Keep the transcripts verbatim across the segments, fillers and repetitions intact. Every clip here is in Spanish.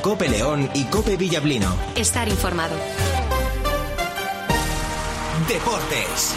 COPE León y COPE Villablino. Estar informado. Deportes.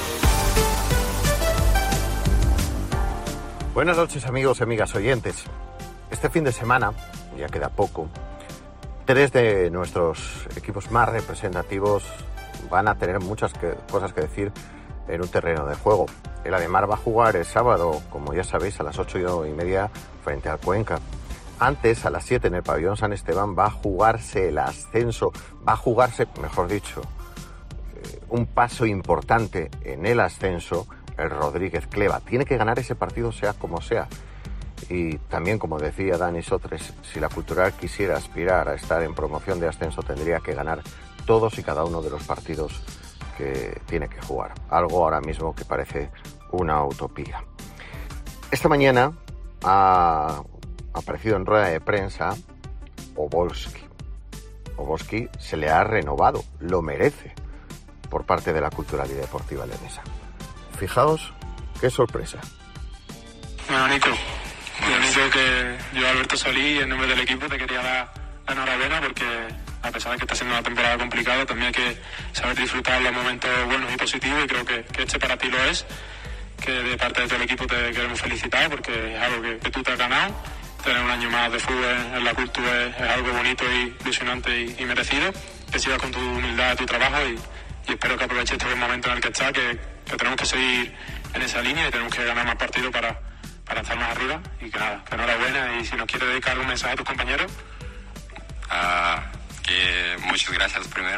Buenas noches, amigos y amigas oyentes. Este fin de semana, ya queda poco, tres de nuestros equipos más representativos van a tener muchas que, cosas que decir en un terreno de juego. El Ademar va a jugar el sábado, como ya sabéis, a las ocho y media frente al Cuenca. Antes, a las siete, en el pabellón San Esteban, va a jugarse el ascenso, va a jugarse, mejor dicho, un paso importante en el ascenso, el Rodríguez Cleva. Tiene que ganar ese partido sea como sea. Y también, como decía Dani Sotres, si la Cultural quisiera aspirar a estar en promoción de ascenso, tendría que ganar todos y cada uno de los partidos que tiene que jugar. Algo ahora mismo que parece una utopía. Esta mañana ha aparecido en rueda de prensa Obolski. Obolski se le ha renovado, lo merece, por parte de la Cultural y Deportiva leonesa. Fijaos qué sorpresa. Bueno, Nico, lo único que yo, Alberto Solí, en nombre del equipo, te quería dar la enhorabuena porque, a pesar de que está siendo una temporada complicada, también hay que saber disfrutar los momentos buenos y positivos, y creo que, que este para ti lo es, que de parte de todo el equipo te queremos felicitar porque es algo que, que tú te has ganado. Tener un año más de fútbol en la cultura es, es algo bonito y ilusionante y, y merecido. Que sigas con tu humildad, tu trabajo, y, y espero que aproveches este buen momento en el que estás, que, que tenemos que seguir en esa línea y tenemos que ganar más partidos para, para estar más arriba. Y que nada, que enhorabuena, y si nos quieres dedicar un mensaje a tus compañeros. Uh, que muchas gracias primero.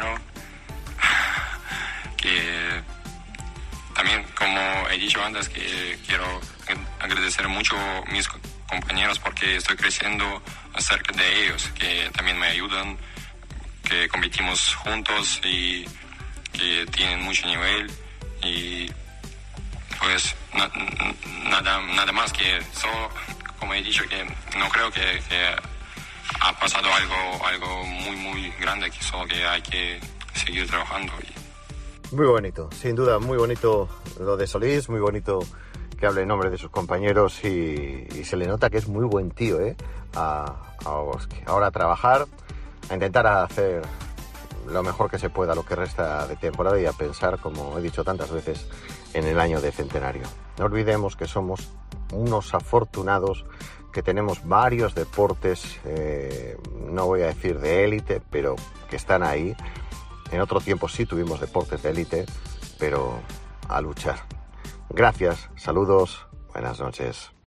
Que también, como he dicho antes, que quiero agradecer mucho a mis compañeros porque estoy creciendo acerca de ellos, que también me ayudan, que competimos juntos y que tienen mucho nivel. Y pues na, nada nada más, que solo, como he dicho, que no creo que, que ha pasado algo algo muy muy grande, que solo que hay que seguir trabajando. Muy bonito, sin duda, muy bonito lo de Solís, muy bonito que hable en nombre de sus compañeros, y, y se le nota que es muy buen tío, ¿eh? A, a Obolski. Ahora a trabajar, a intentar hacer lo mejor que se pueda lo que resta de temporada, y a pensar, como he dicho tantas veces, en el año de centenario. No olvidemos que somos unos afortunados, que tenemos varios deportes, eh, no voy a decir de élite, pero que están ahí. En otro tiempo sí tuvimos deportes de élite, pero a luchar. Gracias, saludos, buenas noches.